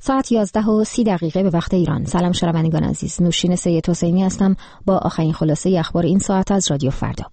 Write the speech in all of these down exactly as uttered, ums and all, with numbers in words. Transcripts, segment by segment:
ساعت یازده و سی دقیقه به وقت ایران. سلام شنوندگان عزیز، نوشین سید حسینی هستم با آخرین خلاصه اخبار این ساعت از رادیو فردا.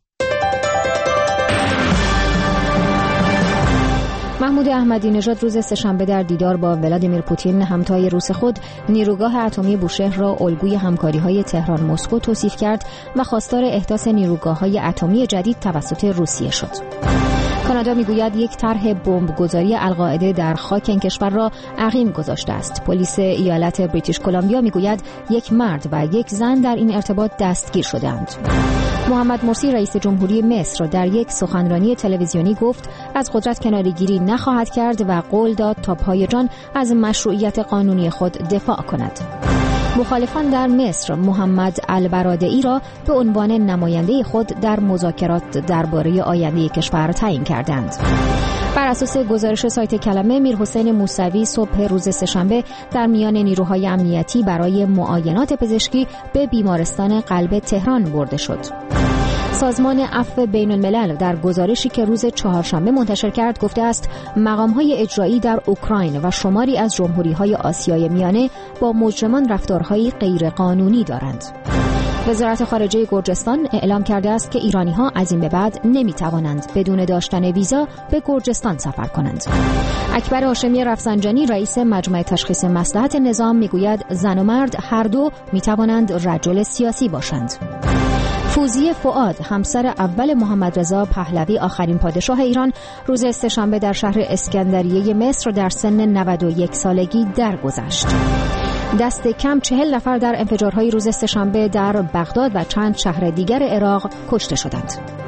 محمود احمدی نژاد روز سه‌شنبه در دیدار با ولادیمیر پوتین همتای روس خود نیروگاه اتمی بوشهر را الگوی همکاری‌های تهران مسکو توصیف کرد و خواستار احداث نیروگاه‌های اتمی جدید توسط روسیه شد. کانادا میگوید یک طرح بمبگذاری القاعده در خاک این کشور را عقیم گذاشته است. پلیس ایالت بریتیش کلمبیا میگوید یک مرد و یک زن در این ارتباط دستگیر شدند. محمد مرسی رئیس جمهوری مصر در یک سخنرانی تلویزیونی گفت از قدرت کناره‌گیری نخواهد کرد و قول داد تا پای جان از مشروعیت قانونی خود دفاع کند. مخالفان در مصر محمد البرادعی را به عنوان نماینده خود در مذاکرات درباره آینده کشور تعیین کردند. بر اساس گزارش سایت کلمه، میرحسین موسوی صبح روز سه‌شنبه در میان نیروهای امنیتی برای معاینات پزشکی به بیمارستان قلب تهران برده شد. سازمان عفو بین الملل در گزارشی که روز چهارشنبه منتشر کرد گفته است مقام‌های اجرایی در اوکراین و شماری از جمهوری‌های آسیای میانه با مجرمان رفتارهایی غیرقانونی دارند. وزارت خارجه گرجستان اعلام کرده است که ایرانی‌ها از این به بعد نمی‌توانند بدون داشتن ویزا به گرجستان سفر کنند. اکبر هاشمی رفسنجانی رئیس مجمع تشخیص مصلحت نظام میگوید زن و مرد هر دو می‌توانند رجل سیاسی باشند. فوزیه فؤاد همسر اول محمد رضا پهلوی آخرین پادشاه ایران روز سه‌شنبه در شهر اسکندریه مصر در سن نود و یک سالگی درگذشت. دست کم چهل نفر در انفجارهای روز سه‌شنبه در بغداد و چند شهر دیگر عراق کشته شدند.